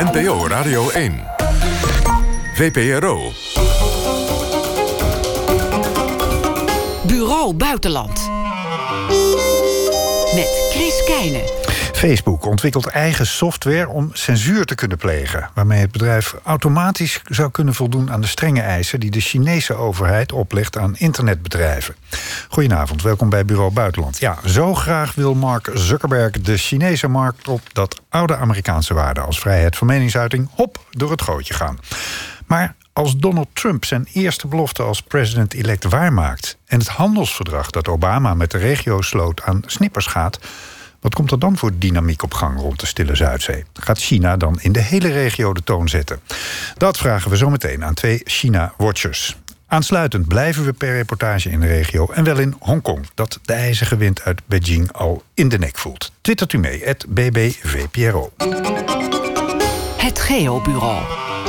NPO Radio 1. VPRO. Bureau Buitenland. Met Chris Keijne. Facebook ontwikkelt eigen software om censuur te kunnen plegen, waarmee het bedrijf automatisch zou kunnen voldoen aan de strenge eisen die de Chinese overheid oplegt aan internetbedrijven. Goedenavond, welkom bij Bureau Buitenland. Ja, zo graag wil Mark Zuckerberg de Chinese markt op dat oude Amerikaanse waarden als vrijheid van meningsuiting door het gootje gaan. Maar als Donald Trump zijn eerste belofte als president-elect waarmaakt en het handelsverdrag dat Obama met de regio sloot aan snippers gaat, wat komt er dan voor dynamiek op gang rond de Stille Zuidzee? Gaat China dan in de hele regio de toon zetten? Dat vragen we zo meteen aan 2 China-watchers. Aansluitend blijven we per reportage in de regio en wel in Hongkong, dat de ijzige wind uit Beijing al in de nek voelt. Twittert u mee, @BBVPRO. Het Geobureau.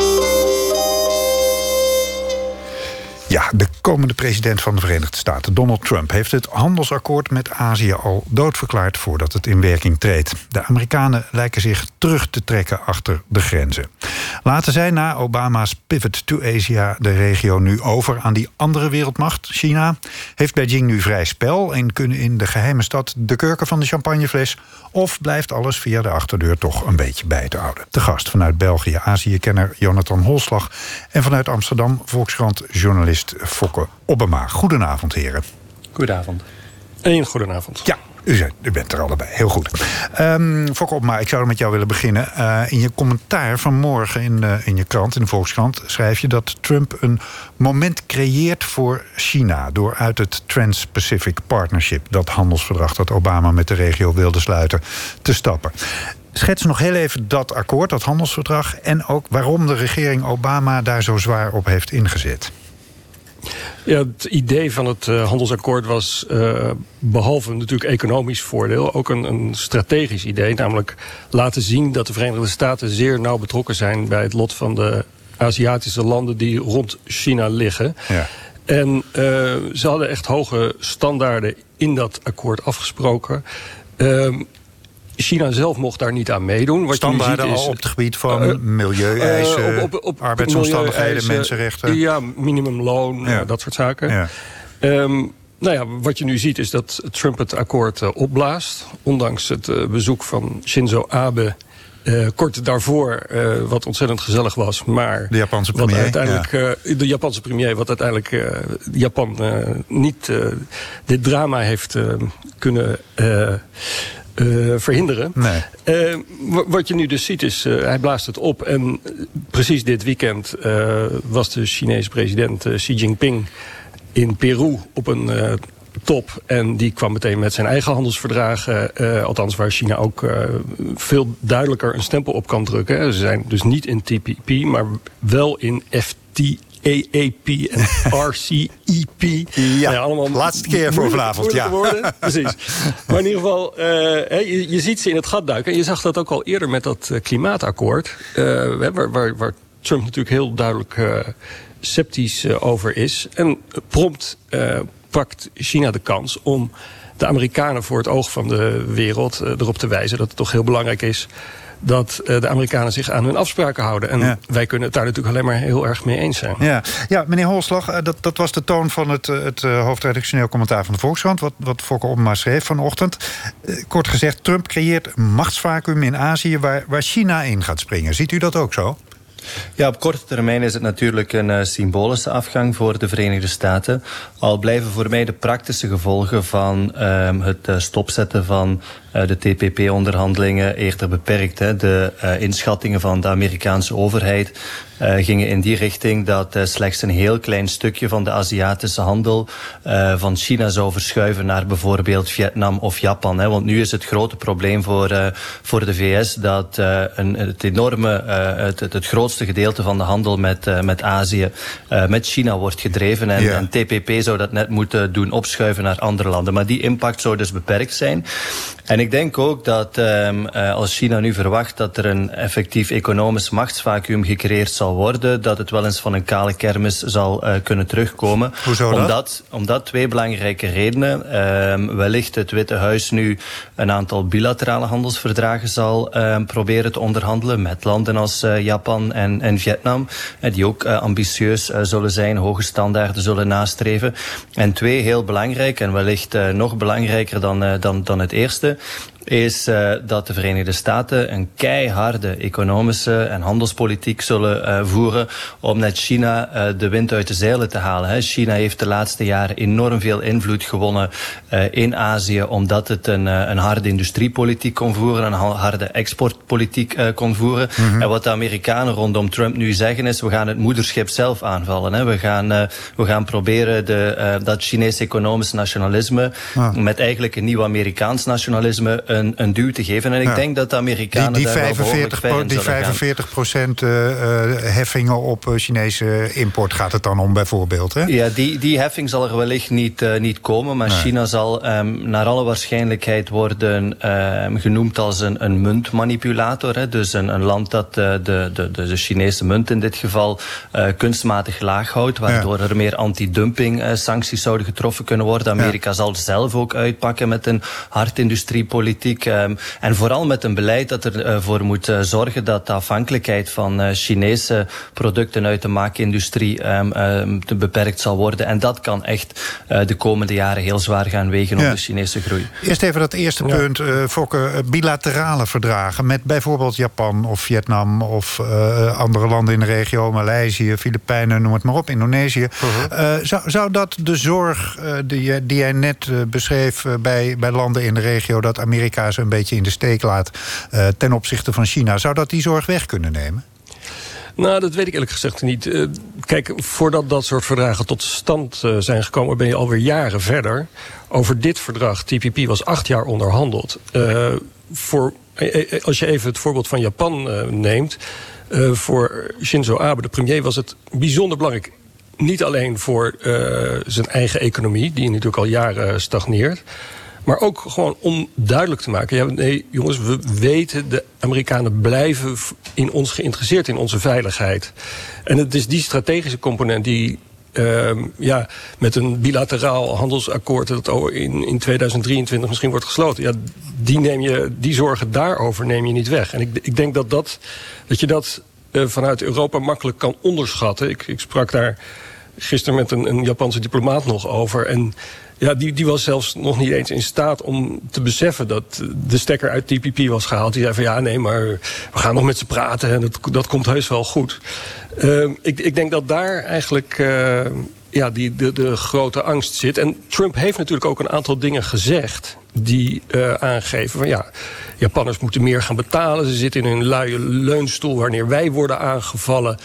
Ja, de komende president van de Verenigde Staten, Donald Trump, heeft het handelsakkoord met Azië al doodverklaard voordat het in werking treedt. De Amerikanen lijken zich terug te trekken achter de grenzen. Laten zij na Obama's pivot to Asia de regio nu over aan die andere wereldmacht, China? Heeft Beijing nu vrij spel en kunnen in de geheime stad de kurken van de champagnefles? Of blijft alles via de achterdeur toch een beetje bij te houden? De gast vanuit België, Azië-kenner Jonathan Holslag, en vanuit Amsterdam, Volkskrant-journalist Fokke Obbema. Goedenavond, heren. Goedenavond. Goedenavond. Ja, u bent er allebei. Heel goed. Fokke Obbema, ik zou met jou willen beginnen. In je commentaar vanmorgen in je krant, in de Volkskrant, schrijf je dat Trump een moment creëert voor China door uit het Trans-Pacific Partnership, dat handelsverdrag dat Obama met de regio wilde sluiten, te stappen. Schets nog heel even dat akkoord, dat handelsverdrag, en ook waarom de regering Obama daar zo zwaar op heeft ingezet. Ja, het idee van het handelsakkoord was behalve natuurlijk economisch voordeel ook een strategisch idee. Namelijk laten zien dat de Verenigde Staten zeer nauw betrokken zijn bij het lot van de Aziatische landen die rond China liggen. Ja. En ze hadden echt hoge standaarden in dat akkoord afgesproken. China zelf mocht daar niet aan meedoen. Wat standaarden al op het gebied van milieueisen, arbeidsomstandigheden, mensenrechten. Ja, minimumloon, dat soort zaken. Ja. Wat je nu ziet is dat Trump het akkoord opblaast. Ondanks het bezoek van Shinzo Abe kort daarvoor, wat ontzettend gezellig was. Maar de Japanse premier. De Japanse premier, wat uiteindelijk Japan niet dit drama heeft kunnen verhinderen. Nee. Wat je nu dus ziet is, hij blaast het op. En precies dit weekend was de Chinese president Xi Jinping in Peru op een top. En die kwam meteen met zijn eigen handelsverdragen. Althans, waar China ook veel duidelijker een stempel op kan drukken. Ze zijn dus niet in TPP, maar wel in FTAAP en RCEP. Ja, allemaal laatste keer voor vanavond. Ja. Precies. Maar in ieder geval, je ziet ze in het gat duiken. En je zag dat ook al eerder met dat klimaatakkoord. Waar Trump natuurlijk heel duidelijk sceptisch over is. En prompt pakt China de kans om de Amerikanen voor het oog van de wereld erop te wijzen dat het toch heel belangrijk is dat de Amerikanen zich aan hun afspraken houden. En wij kunnen het daar natuurlijk alleen maar heel erg mee eens zijn. Ja, meneer Holslag, dat was de toon van het hoofdredactioneel commentaar van de Volkskrant, wat Fokke Obbema schreef vanochtend. Kort gezegd, Trump creëert een machtsvacuum in Azië waar China in gaat springen. Ziet u dat ook zo? Ja, op korte termijn is het natuurlijk een symbolische afgang voor de Verenigde Staten. Al blijven voor mij de praktische gevolgen van het stopzetten van de TPP-onderhandelingen eerder beperkt. Hè. De inschattingen van de Amerikaanse overheid gingen in die richting dat slechts een heel klein stukje van de Aziatische handel van China zou verschuiven naar bijvoorbeeld Vietnam of Japan. Hè. Want nu is het grote probleem voor de VS dat het grootste gedeelte van de handel met Azië met China wordt gedreven. En TPP zou dat net moeten doen opschuiven naar andere landen. Maar die impact zou dus beperkt zijn. En ik denk ook dat als China nu verwacht dat er een effectief economisch machtsvacuum gecreëerd zal worden, dat het wel eens van een kale kermis zal kunnen terugkomen. Hoezo dat? Omdat twee belangrijke redenen. Wellicht het Witte Huis nu een aantal bilaterale handelsverdragen zal proberen te onderhandelen met landen als Japan en Vietnam, die ook ambitieus zullen zijn, hoge standaarden zullen nastreven. En twee, heel belangrijk en wellicht nog belangrijker dan het eerste, is dat de Verenigde Staten een keiharde economische en handelspolitiek zullen voeren om net China de wind uit de zeilen te halen. China heeft de laatste jaren enorm veel invloed gewonnen in Azië, omdat het een harde industriepolitiek kon voeren, een harde exportpolitiek kon voeren. Mm-hmm. En wat de Amerikanen rondom Trump nu zeggen is, we gaan het moederschip zelf aanvallen. We gaan proberen dat Chinees economisch nationalisme met eigenlijk een nieuw Amerikaans nationalisme een duw te geven. En ik denk dat de Amerikanen die daar wel behoorlijk ver in zullen gaan. 45% heffingen op Chinese import gaat het dan om bijvoorbeeld, hè? Ja, die heffing zal er wellicht niet komen, maar China zal naar alle waarschijnlijk worden genoemd als een muntmanipulator. Hè? Dus een land dat de Chinese munt in dit geval kunstmatig laag houdt, waardoor er meer anti-dumping sancties zouden getroffen kunnen worden. Amerika zal zelf ook uitpakken met een hard industriepolitiek. En vooral met een beleid dat ervoor moet zorgen dat de afhankelijkheid van Chinese producten uit de maakindustrie beperkt zal worden. En dat kan echt de komende jaren heel zwaar gaan wegen op de Chinese groei. Eerst even dat eerste punt, Fokke. Bilaterale verdragen met bijvoorbeeld Japan of Vietnam of andere landen in de regio, Maleisië, Filipijnen, noem het maar op, Indonesië. Zou dat de zorg die jij net beschreef bij landen in de regio, dat Amerika ze een beetje in de steek laat ten opzichte van China, zou dat die zorg weg kunnen nemen? Nou, dat weet ik eerlijk gezegd niet. Kijk, voordat dat soort verdragen tot stand zijn gekomen, ben je alweer jaren verder. Over dit verdrag, TPP, was 8 jaar onderhandeld. Als je even het voorbeeld van Japan neemt, voor Shinzo Abe, de premier, was het bijzonder belangrijk. Niet alleen voor zijn eigen economie, die natuurlijk al jaren stagneert, maar ook gewoon om duidelijk te maken, nee jongens, we weten, de Amerikanen blijven in ons geïnteresseerd, in onze veiligheid. En het is die strategische component die met een bilateraal handelsakkoord dat in 2023 misschien wordt gesloten. Ja, die zorgen daarover neem je niet weg. En ik denk dat je dat vanuit Europa makkelijk kan onderschatten. Ik sprak daar gisteren met een Japanse diplomaat nog over. En ja, die was zelfs nog niet eens in staat om te beseffen dat de stekker uit TPP was gehaald. Die zei van nee, maar we gaan nog met ze praten en dat komt heus wel goed. Ik denk dat daar eigenlijk de grote angst zit. En Trump heeft natuurlijk ook een aantal dingen gezegd die aangeven van Japanners moeten meer gaan betalen. Ze zitten in hun luie leunstoel wanneer wij worden aangevallen.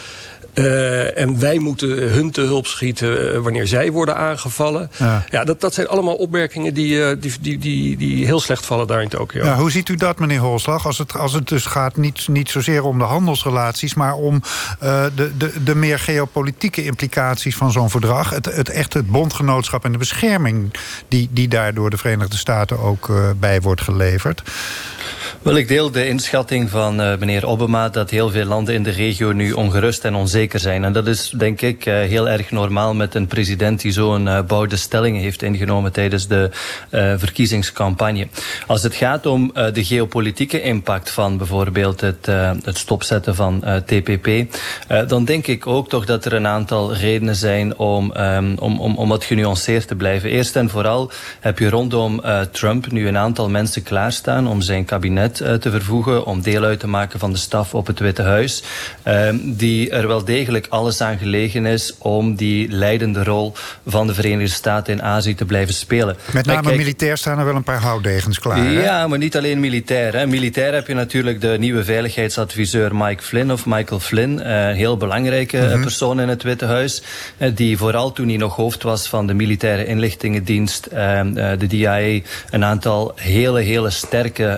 En wij moeten hun te hulp schieten wanneer zij worden aangevallen. Ja, dat zijn allemaal opmerkingen die heel slecht vallen daar in Tokio. Ja, hoe ziet u dat, meneer Holslag? Als het dus gaat niet zozeer om de handelsrelaties, maar om de meer geopolitieke implicaties van zo'n verdrag. Het bondgenootschap en de bescherming die daar door de Verenigde Staten ook bij wordt geleverd. Wel, ik deel de inschatting van meneer Obama dat heel veel landen in de regio nu ongerust en onzeker zijn. En dat is, denk ik, heel erg normaal met een president die zo'n bouwde stellingen heeft ingenomen tijdens de verkiezingscampagne. Als het gaat om de geopolitieke impact van bijvoorbeeld het stopzetten van TPP, dan denk ik ook toch dat er een aantal redenen zijn om wat genuanceerd te blijven. Eerst en vooral heb je rondom Trump nu een aantal mensen klaarstaan om zijn kabinet te vervoegen, om deel uit te maken van de staf op het Witte Huis, die er wel degelijk alles aan gelegen is om die leidende rol van de Verenigde Staten in Azië te blijven spelen. Met name militair staan er wel een paar houtdegens klaar. Ja, maar niet alleen militair. Hè. Militair heb je natuurlijk de nieuwe veiligheidsadviseur Michael Flynn, een heel belangrijke persoon in het Witte Huis, die vooral toen hij nog hoofd was van de militaire inlichtingendienst, de DIA, een aantal hele sterke standpunten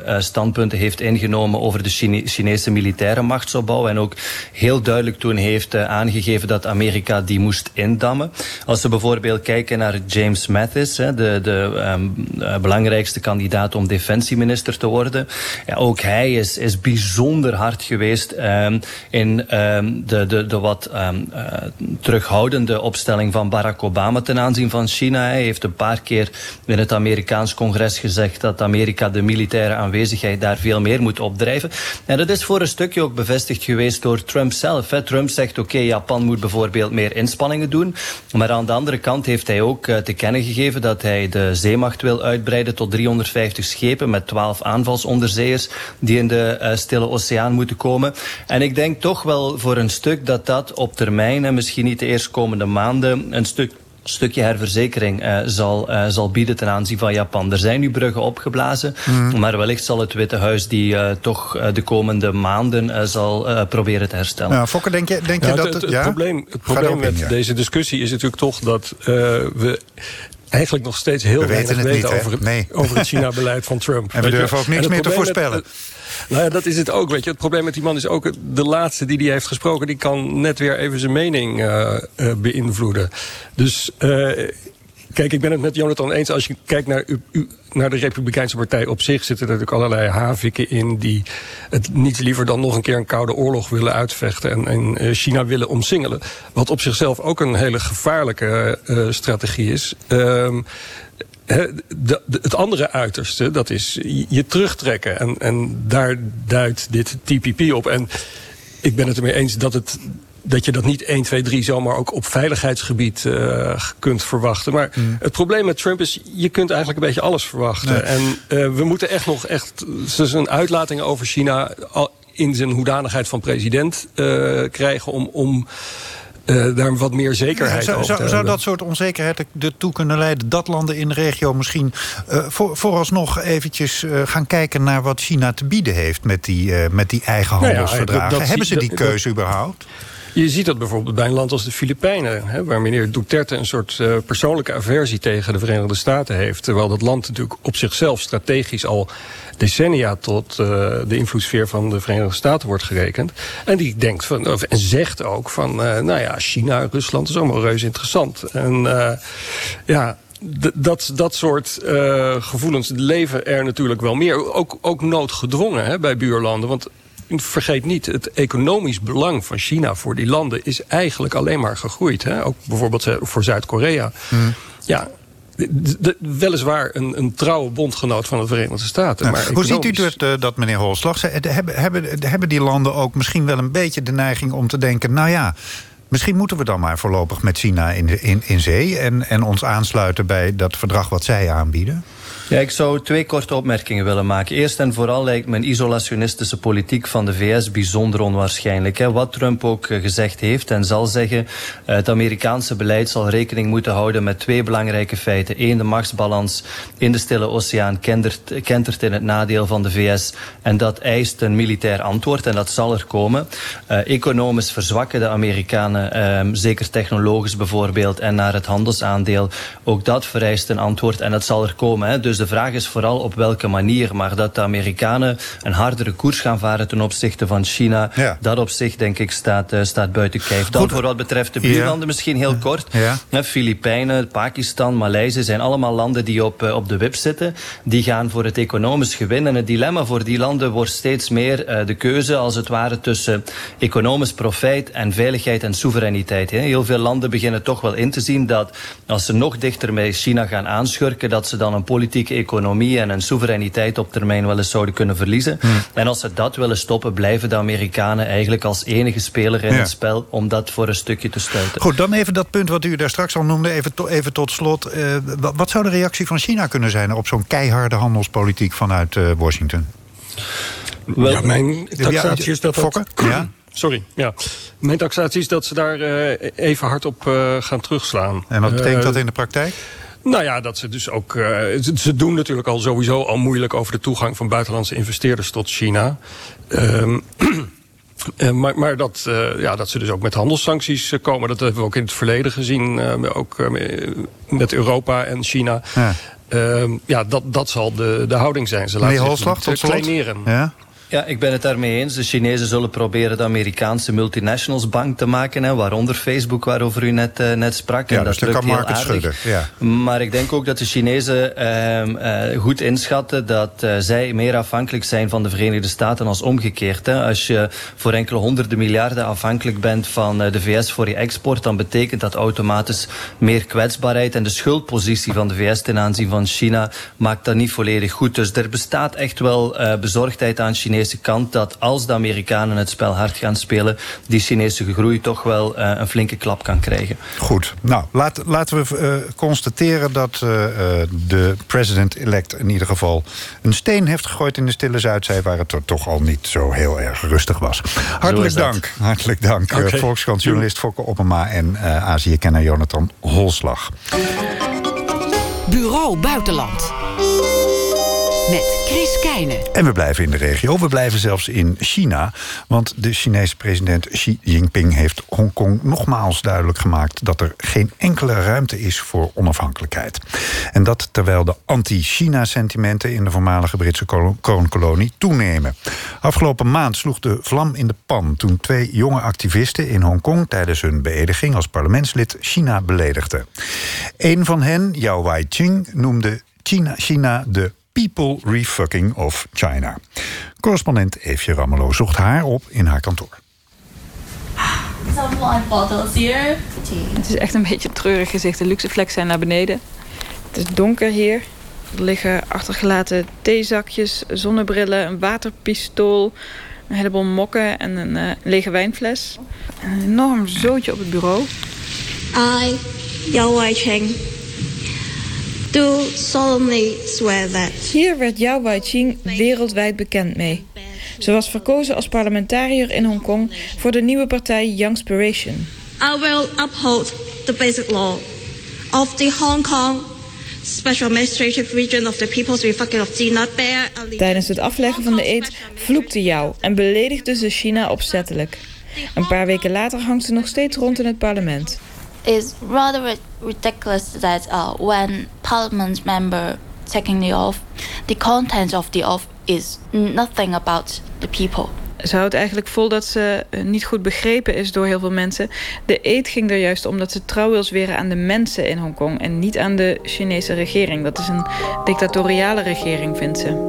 standpunten heeft ingenomen over de Chinese militaire machtsopbouw en ook heel duidelijk toen heeft aangegeven dat Amerika die moest indammen. Als we bijvoorbeeld kijken naar James Mattis, de belangrijkste kandidaat om defensieminister te worden. Ja, ook hij is bijzonder hard geweest in de wat terughoudende opstelling van Barack Obama ten aanzien van China. Hij heeft een paar keer in het Amerikaans congres gezegd dat Amerika de militaire aanwezigheid daar veel meer moet opdrijven. En dat is voor een stukje ook bevestigd geweest door Trump zelf. Trump zegt oké, Japan moet bijvoorbeeld meer inspanningen doen. Maar aan de andere kant heeft hij ook te kennen gegeven dat hij de zeemacht wil uitbreiden tot 350 schepen met 12 aanvalsonderzeeërs die in de Stille Oceaan moeten komen. En ik denk toch wel voor een stuk dat op termijn, en misschien niet de eerstkomende maanden, een stukje herverzekering zal bieden ten aanzien van Japan. Er zijn nu bruggen opgeblazen, maar wellicht zal het Witte Huis die toch de komende maanden zal proberen te herstellen. Nou, Fokke, denk je dat... Het probleem met deze discussie is natuurlijk toch dat we eigenlijk nog steeds heel weinig weten over het China-beleid van Trump. En we durven ook niks meer te voorspellen. Nou ja, dat is het ook, weet je. Het probleem met die man is ook de laatste die heeft gesproken, die kan net weer even zijn mening beïnvloeden. Dus kijk, ik ben het met Jonathan eens. Als je kijkt naar de Republikeinse Partij op zich, zitten er natuurlijk allerlei haviken in die het niets liever dan nog een keer een koude oorlog willen uitvechten en China willen omsingelen. Wat op zichzelf ook een hele gevaarlijke strategie is. Het andere uiterste, dat is je terugtrekken. En daar duidt dit TPP op. En ik ben het ermee eens dat je dat niet 1, 2, 3 zomaar ook op veiligheidsgebied kunt verwachten. Maar het probleem met Trump is, je kunt eigenlijk een beetje alles verwachten. Nee. En we moeten echt zijn uitlatingen over China in zijn hoedanigheid van president krijgen om daar wat meer zekerheid over te hebben. Zou dat soort onzekerheid ertoe kunnen leiden dat landen in de regio misschien vooralsnog eventjes gaan kijken naar wat China te bieden heeft met die eigen handelsverdragen? Hebben ze die keuze überhaupt? Je ziet dat bijvoorbeeld bij een land als de Filipijnen, waar meneer Duterte een soort persoonlijke aversie tegen de Verenigde Staten heeft. Terwijl dat land natuurlijk op zichzelf strategisch al decennia tot de invloedssfeer van de Verenigde Staten wordt gerekend. En die denkt en zegt ook van, China, Rusland is allemaal reuze interessant. En dat soort gevoelens leven er natuurlijk wel meer. Ook noodgedwongen bij buurlanden. Want vergeet niet, het economisch belang van China voor die landen is eigenlijk alleen maar gegroeid. Ook bijvoorbeeld voor Zuid-Korea. Ja, weliswaar een trouwe bondgenoot van de Verenigde Staten. Ja, maar hoe ziet u dat, meneer Holslag? Hebben die landen ook misschien wel een beetje de neiging om te denken, nou ja, misschien moeten we dan maar voorlopig met China in zee en ons aansluiten bij dat verdrag wat zij aanbieden? Ja, ik zou 2 korte opmerkingen willen maken. Eerst en vooral lijkt me een isolationistische politiek van de VS bijzonder onwaarschijnlijk. Wat Trump ook gezegd heeft en zal zeggen, het Amerikaanse beleid zal rekening moeten houden met 2 belangrijke feiten. 1, de machtsbalans in de Stille Oceaan kentert in het nadeel van de VS en dat eist een militair antwoord en dat zal er komen. Economisch verzwakken de Amerikanen, zeker technologisch bijvoorbeeld, en naar het handelsaandeel. Ook dat vereist een antwoord en dat zal er komen. Dus de vraag is vooral op welke manier. Maar dat de Amerikanen een hardere koers gaan varen ten opzichte van China, dat op zich denk ik staat buiten kijf. Dan voor wat betreft de buurlanden misschien heel kort. Filipijnen, Pakistan, Maleisië zijn allemaal landen die op de wip zitten. Die gaan voor het economisch gewin. En het dilemma voor die landen wordt steeds meer de keuze als het ware tussen economisch profijt en veiligheid en soevereiniteit. Heel veel landen beginnen toch wel in te zien dat als ze nog dichter met China gaan aanschurken, dat ze dan een politieke economie en een soevereiniteit op termijn wel eens zouden kunnen verliezen. En als ze dat willen stoppen, blijven de Amerikanen eigenlijk als enige speler in het spel om dat voor een stukje te stuiten. Goed, dan even dat punt wat u daar straks al noemde, even tot slot. Wat zou de reactie van China kunnen zijn op zo'n keiharde handelspolitiek vanuit Washington? Wel, mijn taxatie is dat Fokke? Sorry, ja. Mijn taxatie is dat ze daar even hard op gaan terugslaan. En wat betekent dat in de praktijk? Nou ja, dat ze dus ook. Ze doen natuurlijk sowieso al moeilijk over de toegang van buitenlandse investeerders tot China. Maar dat ze dus ook met handelssancties komen, dat hebben we ook in het verleden gezien. Ook met Europa en China. Ja. dat zal de houding zijn. Ze laten Holslag, zich tot slot. kleineren. Ja? Ja, ik ben het daarmee eens. De Chinezen zullen proberen de Amerikaanse multinationals bang te maken, hè, waaronder Facebook, waarover u net sprak. Ja, en dus dat dat lukt kan heel market aardig. schudden. Ja. Maar ik denk ook dat de Chinezen goed inschatten dat zij meer afhankelijk zijn van de Verenigde Staten als omgekeerd. Hè. Als je voor enkele honderden miljarden afhankelijk bent van de VS voor je export, dan betekent dat automatisch meer kwetsbaarheid. En de schuldpositie van de VS ten aanzien van China maakt dat niet volledig goed. Dus er bestaat echt wel bezorgdheid aan de Chinese kant dat als de Amerikanen het spel hard gaan spelen, die Chinese groei toch wel een flinke klap kan krijgen. Goed. Nou, laten we constateren dat de president-elect in ieder geval een steen heeft gegooid in de Stille Zuidzee, waar het er toch al niet zo heel erg rustig was. Hartelijk dank. Okay. Volkskrant-journalist Fokke Oppema en Azië-kenner Jonathan Holslag. Bureau Buitenland. Met Chris Keijne. En we blijven in de regio. We blijven zelfs in China. Want de Chinese president Xi Jinping heeft Hongkong nogmaals duidelijk gemaakt dat er geen enkele ruimte is voor onafhankelijkheid. En dat terwijl de anti-China-sentimenten in de voormalige Britse kroonkolonie toenemen. Afgelopen maand sloeg de vlam in de pan toen 2 jonge activisten in Hongkong tijdens hun beëdiging als parlementslid China beledigden. Een van hen, Yao Wei-ching, noemde China de People Refucking of China. Correspondent Eefje Ramelow zocht haar op in haar kantoor. Het is echt een beetje een treurig gezicht. De luxe flex zijn naar beneden. Het is donker hier. Er liggen achtergelaten theezakjes, zonnebrillen, een waterpistool, een heleboel mokken en een lege wijnfles. Een enorm zootje op het bureau. I, Yao Wei-ching, do solemnly swear that. Hier werd Yao Wei-ching wereldwijd bekend mee. Ze was verkozen als parlementariër in Hongkong voor de nieuwe partij Youngspiration. I will uphold the basic law of the Hong Kong Special Administrative Region of the People's Republic of China. Tijdens het afleggen van de eed vloekte Yao en beledigde ze China opzettelijk. Een paar weken later hangt ze nog steeds rond in het parlement. It's rather ridiculous that when parliament member taking the oath, the content of the oath is nothing about the people. Ze houdt eigenlijk vol dat ze niet goed begrepen is door heel veel mensen. De eed ging er juist om dat ze trouw wil zweren aan de mensen in Hongkong en niet aan de Chinese regering. Dat is een dictatoriale regering, vindt ze.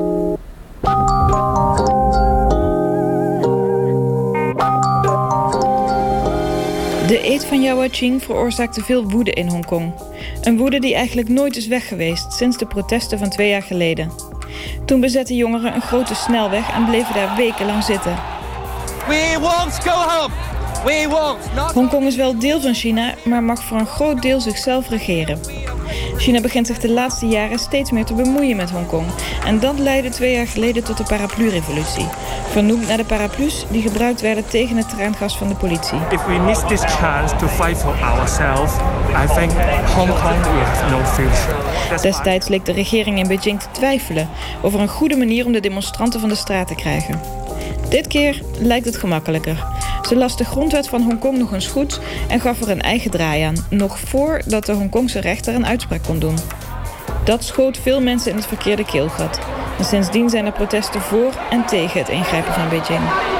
De eed van Yao Wei-ching veroorzaakte veel woede in Hongkong. Een woede die eigenlijk nooit is weg geweest sinds de protesten van 2 jaar geleden. Toen bezetten jongeren een grote snelweg en bleven daar wekenlang zitten. We won't go home. We won't. Hongkong is wel deel van China, maar mag voor een groot deel zichzelf regeren. China begint zich de laatste jaren steeds meer te bemoeien met Hongkong. En dat leidde 2 jaar geleden tot de paraplu-revolutie. Vernoemd naar de paraplu's die gebruikt werden tegen het traangas van de politie. If we miss this chance to fight for ourselves, I think Hong Kong will have no future. Destijds leek de regering in Beijing te twijfelen over een goede manier om de demonstranten van de straat te krijgen. Dit keer lijkt het gemakkelijker. Ze las de grondwet van Hongkong nog eens goed en gaf er een eigen draai aan, nog voordat de Hongkongse rechter een uitspraak kon doen. Dat schoot veel mensen in het verkeerde keelgat. En sindsdien zijn er protesten voor en tegen het ingrijpen van Beijing.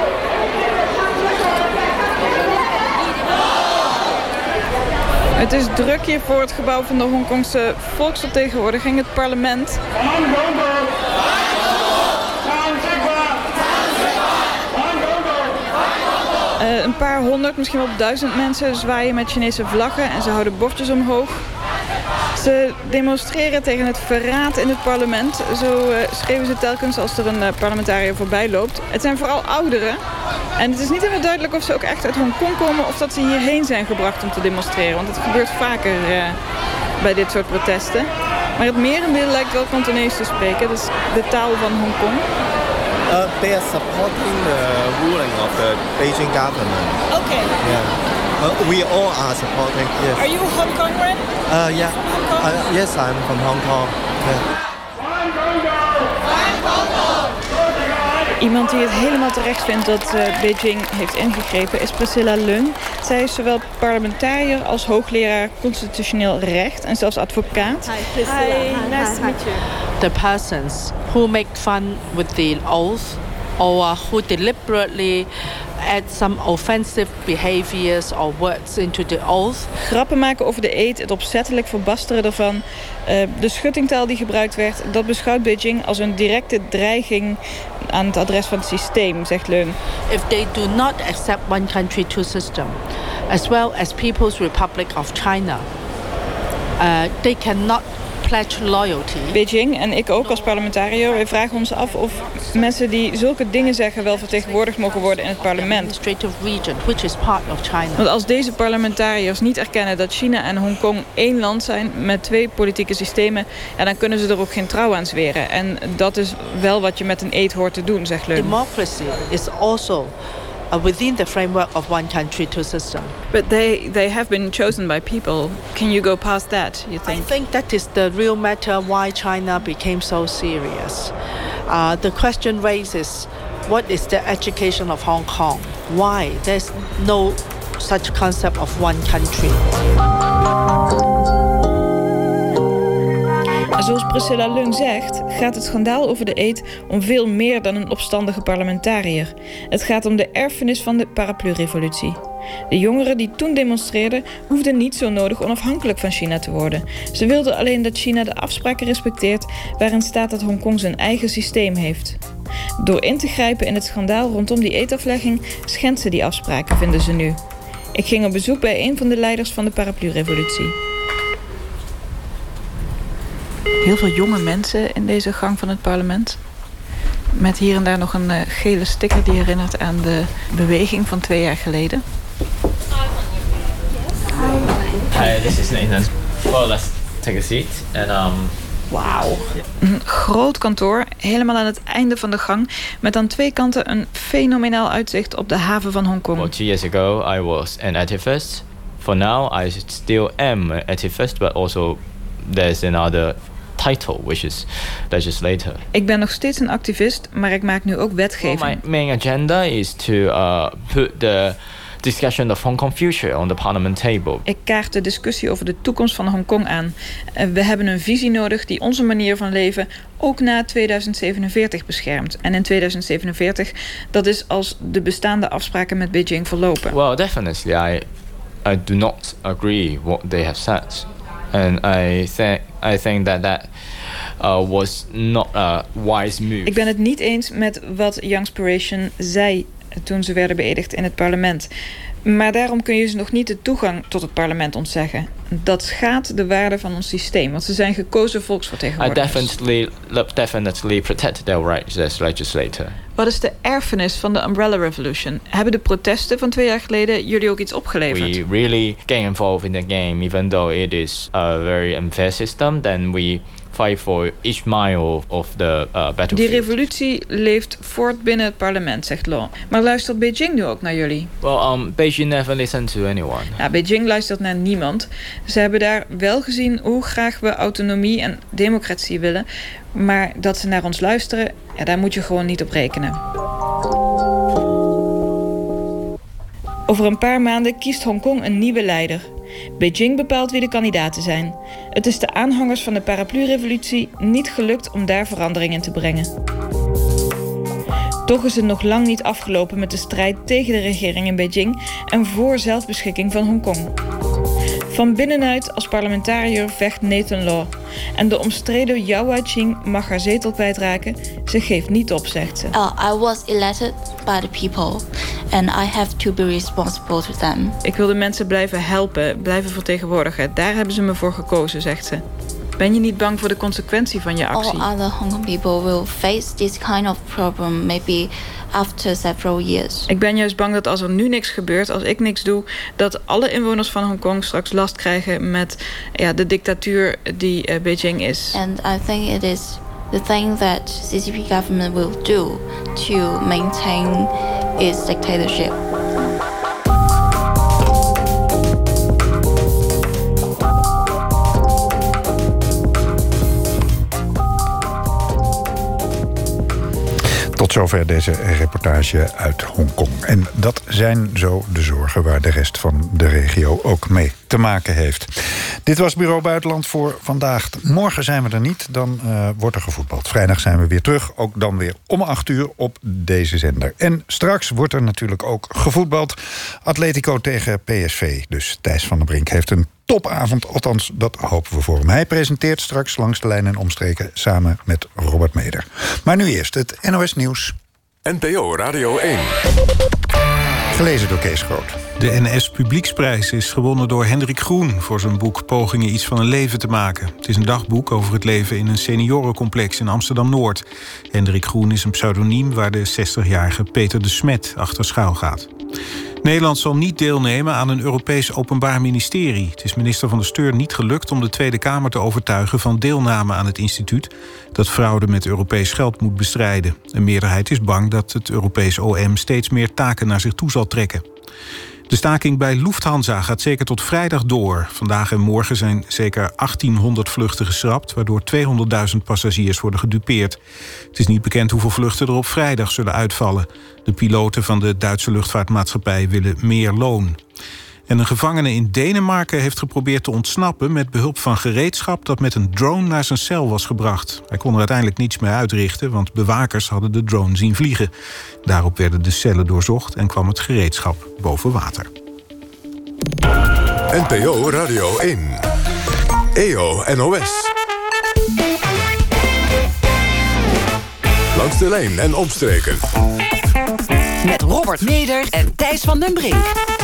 Het is druk hier voor het gebouw van de Hongkongse volksvertegenwoordiging, het parlement. Een paar honderd, misschien wel 1000 mensen zwaaien met Chinese vlaggen en ze houden bordjes omhoog. Ze demonstreren tegen het verraad in het parlement. Zo schreeuwen ze telkens als er een parlementariër voorbij loopt. Het zijn vooral ouderen. En het is niet helemaal duidelijk of ze ook echt uit Hongkong komen of dat ze hierheen zijn gebracht om te demonstreren. Want het gebeurt vaker bij dit soort protesten. Maar het merendeel lijkt wel Kantonees te spreken. Dat is de taal van Hongkong. They are supporting the ruling of the Beijing government. Okay. Yeah. We all are supporting. Yes. Are you a Hong Konger? Yeah. Yes, I'm from Hong Kong. Yeah. Iemand die het helemaal terecht vindt dat Beijing heeft ingegrepen is Priscilla Leung. Zij is zowel parlementariër als hoogleraar constitutioneel recht en zelfs advocaat. Hi, Priscilla. Hi, nice to meet you. The persons who make fun with the oath or who deliberately add some offensive behaviors or words into the oath. Grappen maken over de eed, het opzettelijk verbasteren ervan, de schuttingtaal die gebruikt werd, dat beschouwt Beijing als een directe dreiging aan het adres van het systeem, zegt Leung. If they do not accept one country, two system, as well as People's Republic of China, they cannot pledge loyalty. Beijing en ik ook als parlementariër, wij vragen ons af of mensen die zulke dingen zeggen wel vertegenwoordigd mogen worden in het parlement. Want als deze parlementariërs niet erkennen dat China en Hongkong één land zijn met 2 politieke systemen, ja, dan kunnen ze er ook geen trouw aan zweren. En dat is wel wat je met een eed hoort te doen, zegt Leung. Democracy is also within the framework of one country, two system. But they have been chosen by people. Can you go past that, you think? I think that is the real matter why China became so serious. The question raises, what is the education of Hong Kong? Why? There's no such concept of one country. Zoals Priscilla Leung zegt, gaat het schandaal over de eed om veel meer dan een opstandige parlementariër. Het gaat om de erfenis van de paraplu-revolutie. De jongeren die toen demonstreerden hoefden niet zo nodig onafhankelijk van China te worden. Ze wilden alleen dat China de afspraken respecteert waarin staat dat Hongkong zijn eigen systeem heeft. Door in te grijpen in het schandaal rondom die eedaflegging schendt ze die afspraken, vinden ze nu. Ik ging op bezoek bij een van de leiders van de paraplu-revolutie. Heel veel jonge mensen in deze gang van het parlement. Met hier en daar nog een gele sticker die herinnert aan de beweging van 2 jaar geleden. Hi, this is Nathan. Well, let's take a seat. And Wauw. Een groot kantoor, helemaal aan het einde van de gang, met aan 2 kanten een fenomenaal uitzicht op de haven van Hongkong. Well, 2 years ago, I was an activist. For now, I still am an activist, but also there's another title, which is legislator. Ik ben nog steeds een activist, maar ik maak nu ook wetgeving. Well, my main agenda is to put the discussion of Hong Kong future on the parliament table. Ik kaart de discussie over de toekomst van Hongkong aan. We hebben een visie nodig die onze manier van leven ook na 2047 beschermt. En in 2047, dat is als de bestaande afspraken met Beijing verlopen. Well, definitely, I do not agree what they have said. And I think that was not a wise move. Ik ben het niet eens met wat Youngspiration zei toen ze werden beëdigd in het parlement. Maar daarom kun je ze nog niet de toegang tot het parlement ontzeggen. Dat schaadt de waarde van ons systeem, want ze zijn gekozen volksvertegenwoordigers. I definitely protect their rights as legislator. Wat is de erfenis van de Umbrella Revolution? Hebben de protesten van 2 jaar geleden jullie ook iets opgeleverd? We really get involved in the game, even though it is a very unfair system. Then we fight for each mile of the battlefield. Die revolutie leeft voort binnen het parlement, zegt Law. Maar luistert Beijing nu ook naar jullie? Well, Beijing never listened to anyone. Ja, Beijing luistert naar niemand. Ze hebben daar wel gezien hoe graag we autonomie en democratie willen. Maar dat ze naar ons luisteren, ja, daar moet je gewoon niet op rekenen. Over een paar maanden kiest Hongkong een nieuwe leider. Beijing bepaalt wie de kandidaten zijn. Het is de aanhangers van de paraplu-revolutie niet gelukt om daar verandering in te brengen. Toch is het nog lang niet afgelopen met de strijd tegen de regering in Beijing en voor zelfbeschikking van Hongkong. Van binnenuit als parlementariër vecht Nathan Law. En de omstreden Yao Wai-ching mag haar zetel kwijtraken. Ze geeft niet op, zegt ze. I was elected by the people and I have to be responsible to them. Ik wil de mensen blijven helpen, blijven vertegenwoordigen. Daar hebben ze me voor gekozen, zegt ze. Ben je niet bang voor de consequentie van je actie? All other Hong Kong people will face this kind of problem maybe after several years. Ik ben juist bang dat als er nu niks gebeurt, als ik niks doe, dat alle inwoners van Hongkong straks last krijgen met de dictatuur die Beijing is. And I think it is the thing that CCP government will do to maintain its dictatorship. Tot zover deze reportage uit Hongkong. En dat zijn zo de zorgen waar de rest van de regio ook mee te maken heeft. Dit was Bureau Buitenland voor vandaag. Morgen zijn we er niet, dan wordt er gevoetbald. Vrijdag zijn we weer terug, ook dan weer om 8:00 op deze zender. En straks wordt er natuurlijk ook gevoetbald. Atletico tegen PSV. Dus Thijs van der Brink heeft een topavond, althans dat hopen we voor hem. Hij presenteert straks Langs de Lijn en Omstreken samen met Robert Meder. Maar nu eerst het NOS Nieuws. NPO Radio 1. Gelezen door Kees Groot. De NS Publieksprijs is gewonnen door Hendrik Groen voor zijn boek Pogingen iets van een leven te maken. Het is een dagboek over het leven in een seniorencomplex in Amsterdam-Noord. Hendrik Groen is een pseudoniem waar de 60-jarige Peter de Smet achter schuil gaat. Nederland zal niet deelnemen aan een Europees Openbaar Ministerie. Het is minister Van der Steur niet gelukt om de Tweede Kamer te overtuigen van deelname aan het instituut dat fraude met Europees geld moet bestrijden. Een meerderheid is bang dat het Europees OM steeds meer taken naar zich toe zal trekken. De staking bij Lufthansa gaat zeker tot vrijdag door. Vandaag en morgen zijn zeker 1800 vluchten geschrapt, waardoor 200.000 passagiers worden gedupeerd. Het is niet bekend hoeveel vluchten er op vrijdag zullen uitvallen. De piloten van de Duitse luchtvaartmaatschappij willen meer loon. En een gevangene in Denemarken heeft geprobeerd te ontsnappen met behulp van gereedschap dat met een drone naar zijn cel was gebracht. Hij kon er uiteindelijk niets meer uitrichten, want bewakers hadden de drone zien vliegen. Daarop werden de cellen doorzocht en kwam het gereedschap boven water. NPO Radio 1. EO NOS. Langs de Lijn en Omstreken. Met Robert Meder en Thijs van den Brink.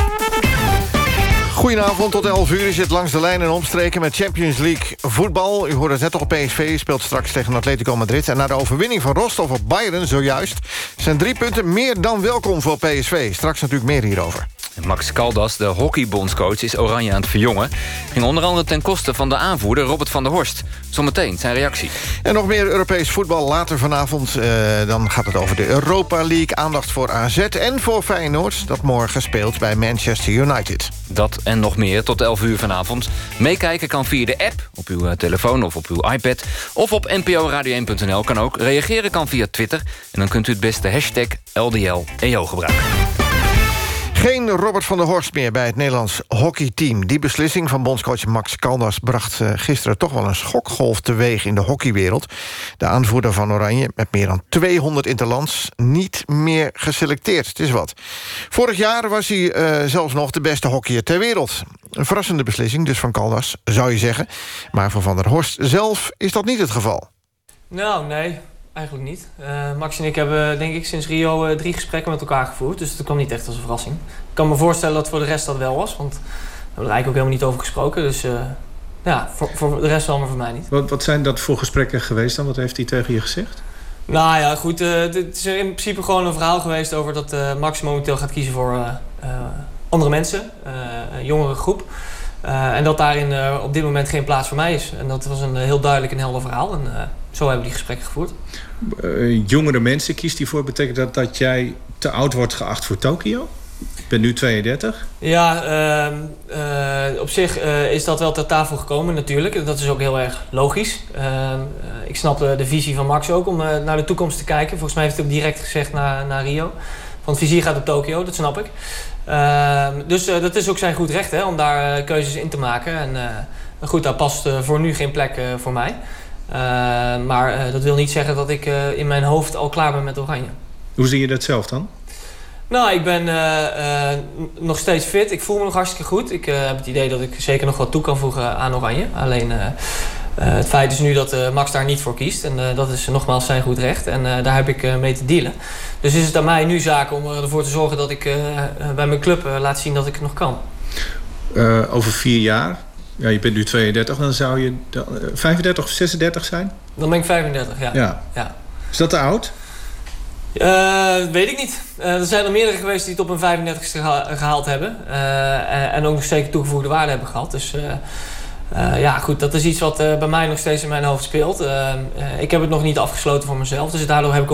Goedenavond, tot 11 uur is het Langs de Lijn en Omstreken met Champions League voetbal. U hoorde het net al, PSV speelt straks tegen Atletico Madrid. En na de overwinning van Rostov op Bayern zojuist zijn 3 punten meer dan welkom voor PSV. Straks natuurlijk meer hierover. Max Caldas, de hockeybondscoach, is Oranje aan het verjongen. Ging onder andere ten koste van de aanvoerder Robert van der Horst. Zometeen zijn reactie. En nog meer Europees voetbal later vanavond. Dan gaat het over de Europa League. Aandacht voor AZ en voor Feyenoord, dat morgen speelt bij Manchester United. Dat en nog meer tot 11 uur vanavond. Meekijken kan via de app, op uw telefoon of op uw iPad. Of op nporadio1.nl kan ook. Reageren kan via Twitter. En dan kunt u het beste hashtag LDLEO gebruiken. Geen Robert van der Horst meer bij het Nederlands hockeyteam. Die beslissing van bondscoach Max Caldas bracht gisteren toch wel een schokgolf teweeg in de hockeywereld. De aanvoerder van Oranje, met meer dan 200 interlands, niet meer geselecteerd. Het is wat. Vorig jaar was hij zelfs nog de beste hockeyer ter wereld. Een verrassende beslissing dus van Caldas, zou je zeggen. Maar voor Van der Horst zelf is dat niet het geval. Nou, nee. Eigenlijk niet. Max en ik hebben denk ik sinds Rio 3 gesprekken met elkaar gevoerd. Dus dat kwam niet echt als een verrassing. Ik kan me voorstellen dat voor de rest dat wel was. Want we hebben er eigenlijk ook helemaal niet over gesproken. Dus ja, voor de rest wel, maar voor mij niet. Wat zijn dat voor gesprekken geweest dan? Wat heeft hij tegen je gezegd? Nou ja, goed. Het is in principe gewoon een verhaal geweest over dat Max momenteel gaat kiezen voor andere mensen. Een jongere groep. En dat daarin op dit moment geen plaats voor mij is. En dat was een heel duidelijk en helder verhaal. En zo hebben we die gesprekken gevoerd. Jongere mensen kiest hij voor. Betekent dat jij te oud wordt geacht voor Tokio? Ik ben nu 32. Ja, op zich is dat wel ter tafel gekomen natuurlijk. Dat is ook heel erg logisch. Ik snap de visie van Max ook om naar de toekomst te kijken. Volgens mij heeft hij ook direct gezegd naar Rio. Van het vizier gaat op Tokio, dat snap ik. Dus dat is ook zijn goed recht, hè, om daar keuzes in te maken. En goed, daar past voor nu geen plek voor mij. Maar dat wil niet zeggen dat ik in mijn hoofd al klaar ben met Oranje. Hoe zie je dat zelf dan? Nou, ik ben nog steeds fit. Ik voel me nog hartstikke goed. Ik heb het idee dat ik zeker nog wat toe kan voegen aan Oranje. Alleen het feit is nu dat Max daar niet voor kiest. En dat is nogmaals zijn goed recht. En daar heb ik mee te dealen. Dus is het aan mij nu zaak om ervoor te zorgen dat ik bij mijn club laat zien dat ik het nog kan. Over 4 jaar... Ja, je bent nu 32, dan zou je 35 of 36 zijn? Dan ben ik 35, ja. Is dat te oud? Weet ik niet. Er zijn er meerdere geweest die het op een 35ste gehaald hebben. En ook nog zeker toegevoegde waarde hebben gehad. Dus ja, goed, dat is iets wat bij mij nog steeds in mijn hoofd speelt. Ik heb het nog niet afgesloten voor mezelf. Dus daardoor heb ik